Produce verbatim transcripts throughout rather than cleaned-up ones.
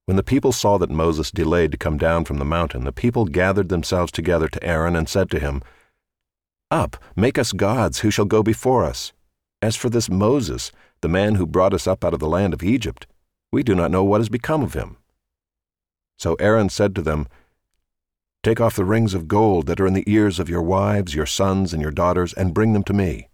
When the people saw that Moses delayed to come down from the mountain, the people gathered themselves together to Aaron and said to him, "Up, make us gods who shall go before us. As for this Moses, the man who brought us up out of the land of Egypt, we do not know what has become of him." So Aaron said to them, "Take off the rings of gold that are in the ears of your wives, your sons, and your daughters, and bring them to me."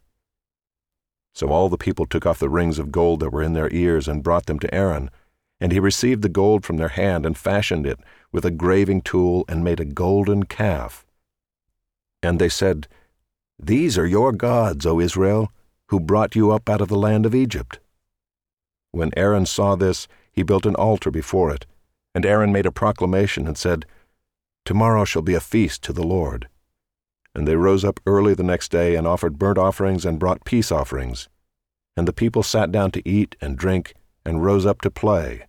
So all the people took off the rings of gold that were in their ears and brought them to Aaron, and he received the gold from their hand and fashioned it with a graving tool and made a golden calf. And they said, "These are your gods, O Israel, who brought you up out of the land of Egypt." When Aaron saw this, he built an altar before it, and Aaron made a proclamation and said, "Tomorrow shall be a feast to the Lord." And they rose up early the next day and offered burnt offerings and brought peace offerings. And the people sat down to eat and drink and rose up to play.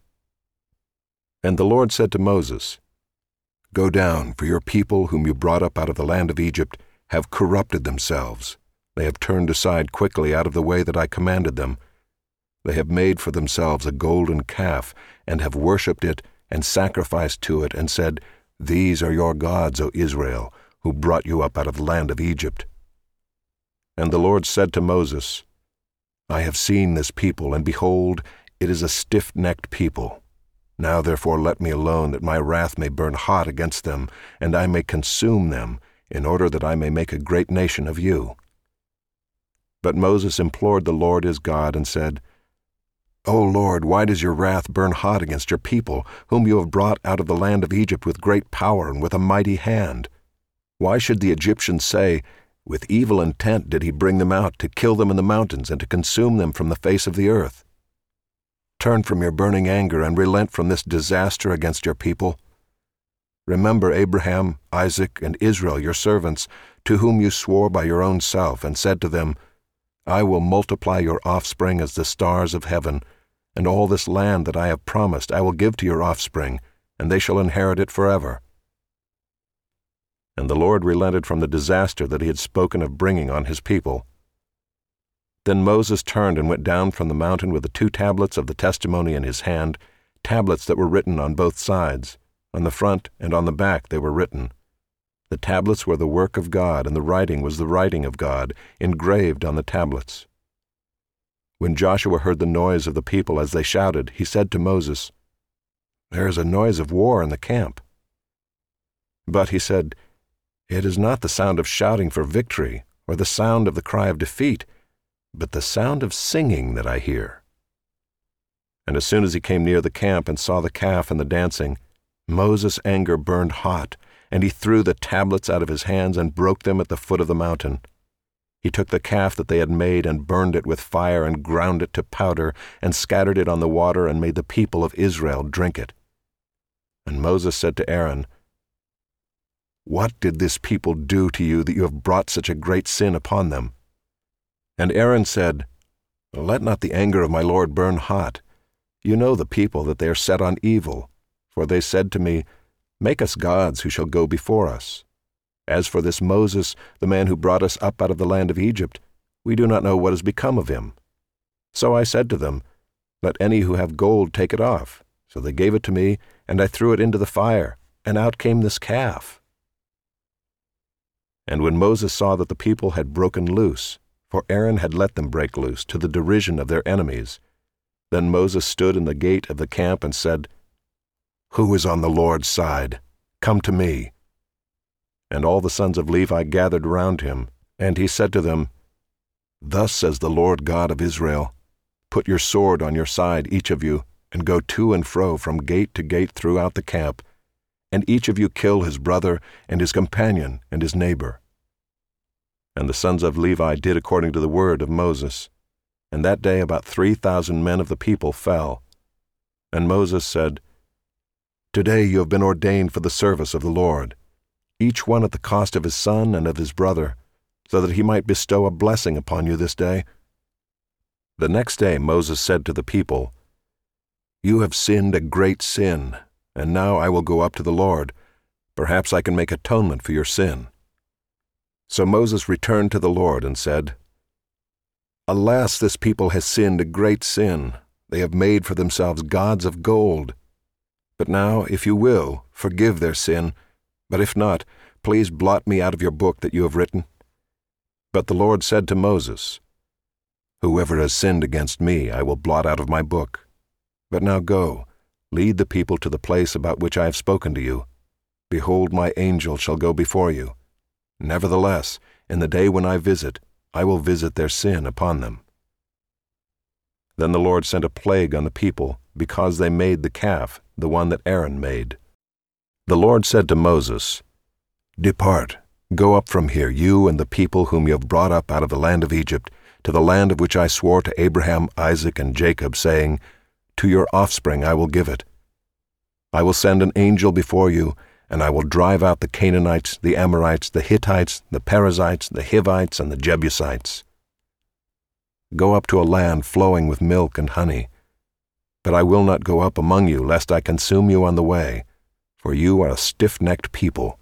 And the Lord said to Moses, "Go down, for your people whom you brought up out of the land of Egypt have corrupted themselves. They have turned aside quickly out of the way that I commanded them. They have made for themselves a golden calf, and have worshipped it and sacrificed to it, and said, 'These are your gods, O Israel, who brought you up out of the land of Egypt.' And the Lord said to Moses, I have seen this people, and behold, it is a stiff-necked people. Now therefore let me alone, that my wrath may burn hot against them, and I may consume them, in order that I may make a great nation of you." But Moses implored the Lord his God, and said, "O Lord, why does your wrath burn hot against your people, whom you have brought out of the land of Egypt with great power and with a mighty hand? Why should the Egyptians say, 'With evil intent did he bring them out, to kill them in the mountains and to consume them from the face of the earth'? Turn from your burning anger and relent from this disaster against your people. Remember Abraham, Isaac, and Israel your servants, to whom you swore by your own self, and said to them, 'I will multiply your offspring as the stars of heaven, and all this land that I have promised I will give to your offspring, and they shall inherit it forever.' And the Lord relented from the disaster that he had spoken of bringing on his people. Then Moses turned and went down from the mountain with the two tablets of the testimony in his hand, tablets that were written on both sides. On the front and on the back they were written. The tablets were the work of God, and the writing was the writing of God, engraved on the tablets. When Joshua heard the noise of the people as they shouted, he said to Moses, "There is a noise of war in the camp." But he said, "It is not the sound of shouting for victory, or the sound of the cry of defeat, but the sound of singing that I hear." And as soon as he came near the camp and saw the calf and the dancing, Moses' anger burned hot, and he threw the tablets out of his hands and broke them at the foot of the mountain. He took the calf that they had made and burned it with fire and ground it to powder and scattered it on the water and made the people of Israel drink it. And Moses said to Aaron, "What did this people do to you that you have brought such a great sin upon them?" And Aaron said, "Let not the anger of my Lord burn hot. You know the people, that they are set on evil. For they said to me, 'Make us gods who shall go before us.' As for this Moses, the man who brought us up out of the land of Egypt, we do not know what has become of him. So I said to them, 'Let any who have gold take it off.' So they gave it to me, and I threw it into the fire, and out came this calf." And when Moses saw that the people had broken loose, for Aaron had let them break loose, to the derision of their enemies, then Moses stood in the gate of the camp and said, "Who is on the Lord's side? Come to me." And all the sons of Levi gathered round him, and he said to them, "Thus says the Lord God of Israel, Put your sword on your side, each of you, and go to and fro from gate to gate throughout the camp, and each of you kill his brother and his companion and his neighbor." And the sons of Levi did according to the word of Moses. And that day about three thousand men of the people fell. And Moses said, "Today you have been ordained for the service of the Lord, each one at the cost of his son and of his brother, so that he might bestow a blessing upon you this day." The next day Moses said to the people, "You have sinned a great sin, and now I will go up to the Lord. Perhaps I can make atonement for your sin." So Moses returned to the Lord and said, "Alas, this people has sinned a great sin. They have made for themselves gods of gold. But now, if you will, forgive their sin, but if not, please blot me out of your book that you have written." But the Lord said to Moses, "Whoever has sinned against me I will blot out of my book. But now go, lead the people to the place about which I have spoken to you. Behold, my angel shall go before you. Nevertheless, in the day when I visit, I will visit their sin upon them." Then the Lord sent a plague on the people, because they made the calf, the one that Aaron made. The Lord said to Moses, "Depart, go up from here, you and the people whom you have brought up out of the land of Egypt, to the land of which I swore to Abraham, Isaac, and Jacob, saying, 'To your offspring I will give it.' I will send an angel before you, and I will drive out the Canaanites, the Amorites, the Hittites, the Perizzites, the Hivites, and the Jebusites. Go up to a land flowing with milk and honey. But I will not go up among you, lest I consume you on the way, for you are a stiff-necked people."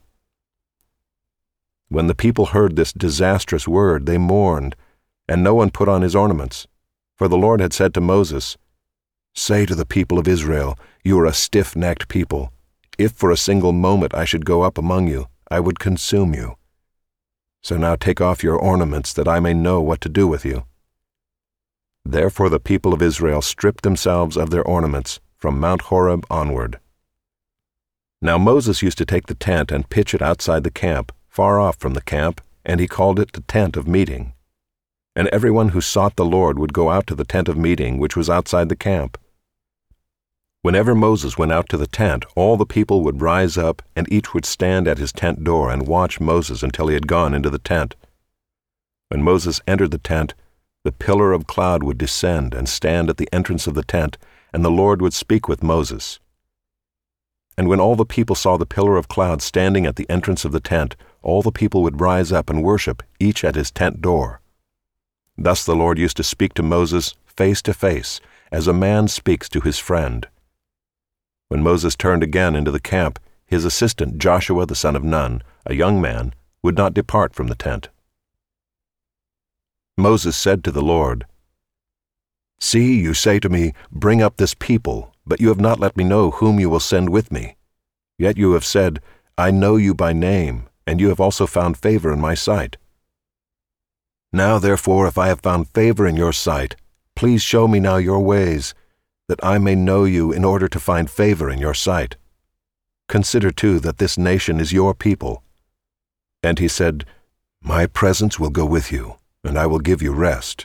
When the people heard this disastrous word, they mourned, and no one put on his ornaments. For the Lord had said to Moses, "Say to the people of Israel, 'You are a stiff-necked people. If for a single moment I should go up among you, I would consume you. So now take off your ornaments, that I may know what to do with you.'" Therefore the people of Israel stripped themselves of their ornaments from Mount Horeb onward. Now Moses used to take the tent and pitch it outside the camp, far off from the camp, and he called it the tent of meeting. And everyone who sought the Lord would go out to the tent of meeting, which was outside the camp. Whenever Moses went out to the tent, all the people would rise up, and each would stand at his tent door and watch Moses until he had gone into the tent. When Moses entered the tent, the pillar of cloud would descend and stand at the entrance of the tent, and the Lord would speak with Moses. And when all the people saw the pillar of cloud standing at the entrance of the tent, all the people would rise up and worship, each at his tent door. Thus the Lord used to speak to Moses face to face, as a man speaks to his friend. When Moses turned again into the camp, his assistant Joshua the son of Nun, a young man, would not depart from the tent. Moses said to the Lord, "See, you say to me, 'Bring up this people,' but you have not let me know whom you will send with me. Yet you have said, 'I know you by name,' and you have also found favor in my sight. Now therefore, if I have found favor in your sight, please show me now your ways, that I may know you in order to find favor in your sight. Consider too that this nation is your people." And he said, "My presence will go with you, and I will give you rest."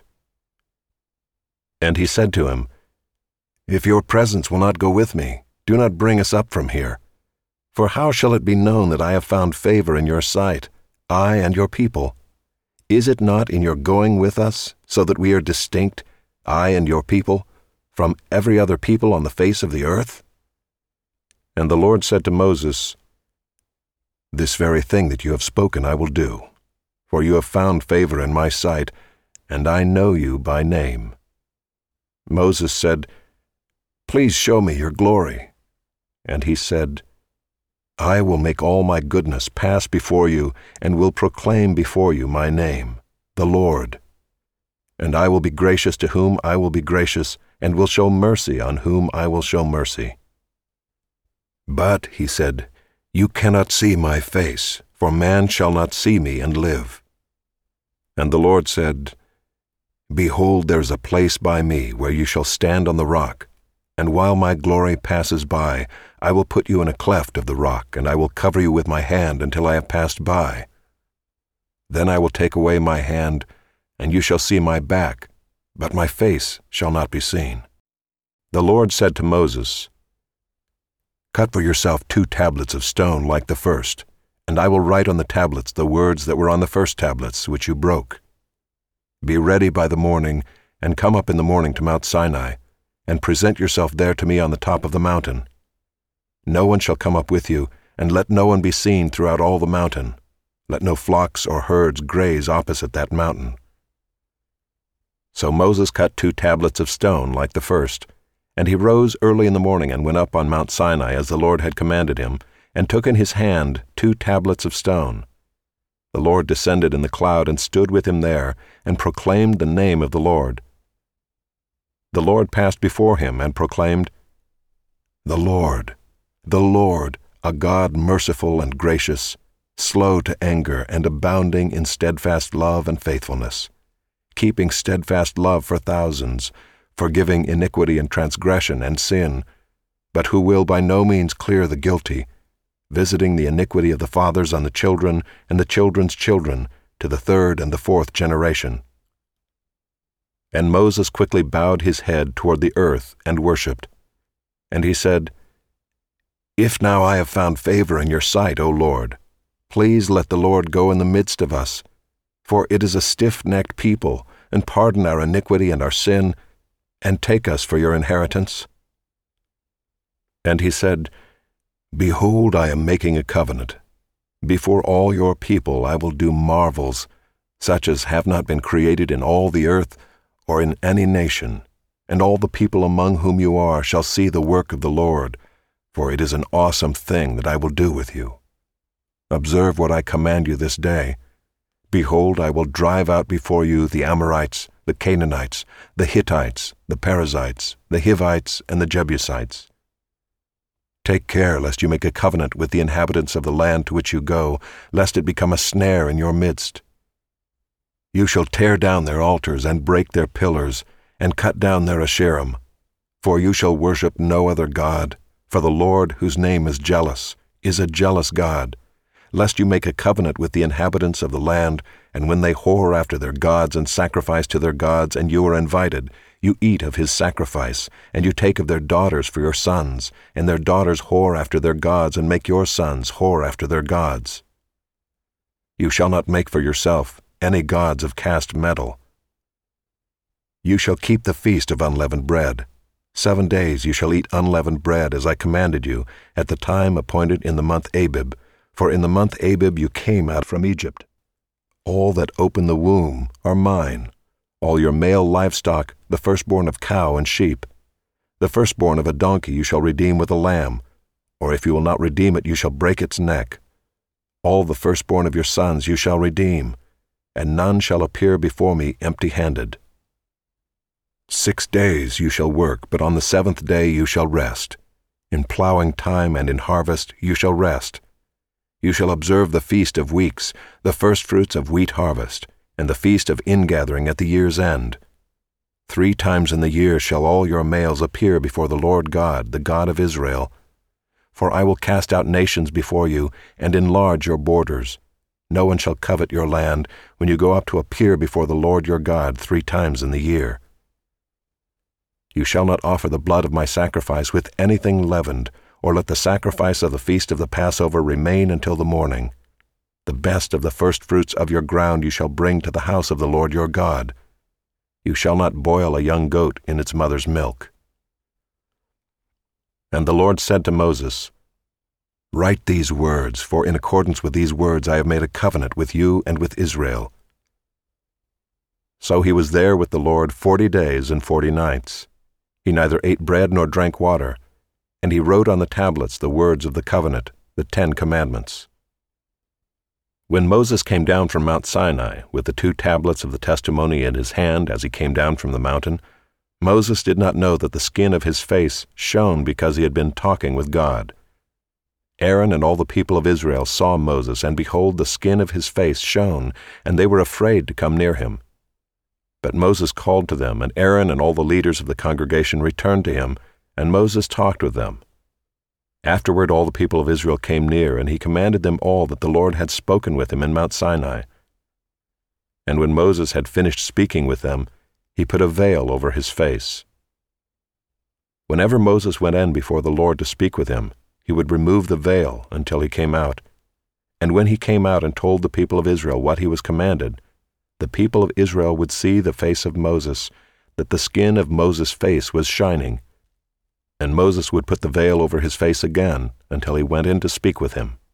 And he said to him, "If your presence will not go with me, do not bring us up from here. For how shall it be known that I have found favor in your sight, I and your people? Is it not in your going with us, so that we are distinct, I and your people, from every other people on the face of the earth?" And the Lord said to Moses, "This very thing that you have spoken I will do, for you have found favor in my sight, and I know you by name." Moses said, "Please show me your glory." And he said, "I will make all my goodness pass before you, and will proclaim before you my name, the Lord. And I will be gracious to whom I will be gracious, and will show mercy on whom I will show mercy." "But," he said, "you cannot see my face, for man shall not see me and live." And the Lord said, "Behold, there is a place by me where you shall stand on the rock, and while my glory passes by, I will put you in a cleft of the rock, and I will cover you with my hand until I have passed by. Then I will take away my hand, and you shall see my back, but my face shall not be seen." The Lord said to Moses, "Cut for yourself two tablets of stone like the first, and I will write on the tablets the words that were on the first tablets which you broke. Be ready by the morning, and come up in the morning to Mount Sinai, and present yourself there to me on the top of the mountain. No one shall come up with you, and let no one be seen throughout all the mountain. Let no flocks or herds graze opposite that mountain." So Moses cut two tablets of stone like the first, and he rose early in the morning and went up on Mount Sinai as the Lord had commanded him, and took in his hand two tablets of stone. The Lord descended in the cloud and stood with him there, and proclaimed the name of the Lord. The Lord passed before him and proclaimed, "The Lord, The Lord, a God merciful and gracious, slow to anger and abounding in steadfast love and faithfulness, keeping steadfast love for thousands, forgiving iniquity and transgression and sin, but who will by no means clear the guilty, visiting the iniquity of the fathers on the children and the children's children to the third and the fourth generation. And Moses quickly bowed his head toward the earth and worshipped. And he said, If now I have found favor in your sight, O Lord, please let the Lord go in the midst of us, for it is a stiff-necked people, and pardon our iniquity and our sin, and take us for your inheritance. And he said, Behold, I am making a covenant. Before all your people I will do marvels, such as have not been created in all the earth or in any nation, and all the people among whom you are shall see the work of the Lord, for it is an awesome thing that I will do with you. Observe what I command you this day. Behold, I will drive out before you the Amorites, the Canaanites, the Hittites, the Perizzites, the Hivites, and the Jebusites. Take care lest you make a covenant with the inhabitants of the land to which you go, lest it become a snare in your midst. You shall tear down their altars and break their pillars, and cut down their Asherim. For you shall worship no other God, for the Lord, whose name is jealous, is a jealous God, lest you make a covenant with the inhabitants of the land, and when they whore after their gods and sacrifice to their gods, and you are invited, you eat of his sacrifice, and you take of their daughters for your sons, and their daughters whore after their gods, and make your sons whore after their gods. You shall not make for yourself any gods of cast metal. You shall keep the feast of unleavened bread. Seven days you shall eat unleavened bread, as I commanded you, at the time appointed in the month Abib, for in the month Abib you came out from Egypt. All that open the womb are mine, all your male livestock, the firstborn of cow and sheep. The firstborn of a donkey you shall redeem with a lamb, or if you will not redeem it, you shall break its neck. All the firstborn of your sons you shall redeem, and none shall appear before me empty-handed. Six days you shall work, but on the seventh day you shall rest. In plowing time and in harvest you shall rest. You shall observe the feast of weeks, the firstfruits of wheat harvest, and the feast of ingathering at the year's end. Three times in the year shall all your males appear before the Lord God, the God of Israel. For I will cast out nations before you, and enlarge your borders. No one shall covet your land when you go up to appear before the Lord your God three times in the year. You shall not offer the blood of my sacrifice with anything leavened, or let the sacrifice of the feast of the Passover remain until the morning. The best of the firstfruits of your ground you shall bring to the house of the Lord your God. You shall not boil a young goat in its mother's milk. And the Lord said to Moses, Write these words, for in accordance with these words I have made a covenant with you and with Israel. So he was there with the Lord forty days and forty nights. He neither ate bread nor drank water, and he wrote on the tablets the words of the covenant, the Ten Commandments. When Moses came down from Mount Sinai with the two tablets of the testimony in his hand as he came down from the mountain, Moses did not know that the skin of his face shone because he had been talking with God. Aaron and all the people of Israel saw Moses, and behold, the skin of his face shone, and they were afraid to come near him. But Moses called to them, and Aaron and all the leaders of the congregation returned to him, and Moses talked with them. Afterward all the people of Israel came near, and he commanded them all that the Lord had spoken with him in Mount Sinai. And when Moses had finished speaking with them, he put a veil over his face. Whenever Moses went in before the Lord to speak with him, he would remove the veil until he came out. And when he came out and told the people of Israel what he was commanded, the people of Israel would see the face of Moses, that the skin of Moses' face was shining. And Moses would put the veil over his face again until he went in to speak with him.